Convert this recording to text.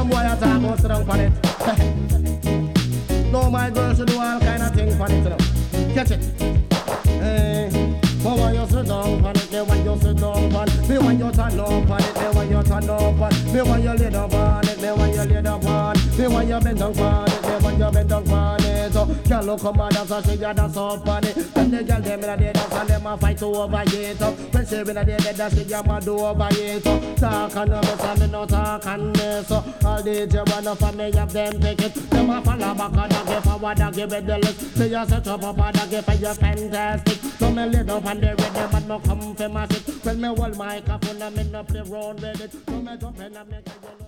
some boy I talk about sit down on it. No, my girl should do all kind of things on it, you know. Catch it. Hey. But when you sit down on it, me when you sit down on it, me when you turn up on it, me when you turn up on it, me when you lay down on it, me when you lay down on it, me when you bend down on it, me when you bend down on it. So, girl look come and dance and she just dance up on it. When the girl them in the dance and them a fight over it. When she in the dance, she just a do over it. Talk and no mess and me no talk and this. So, all the DJ wanna for me have them take it. Them a follow back and a give forward and give it the list. Me just set up and a give for you fantastic. So me lay down on the rhythm and no come for my shit. When me hold my microphone and me no play round with it. So me jump in and make a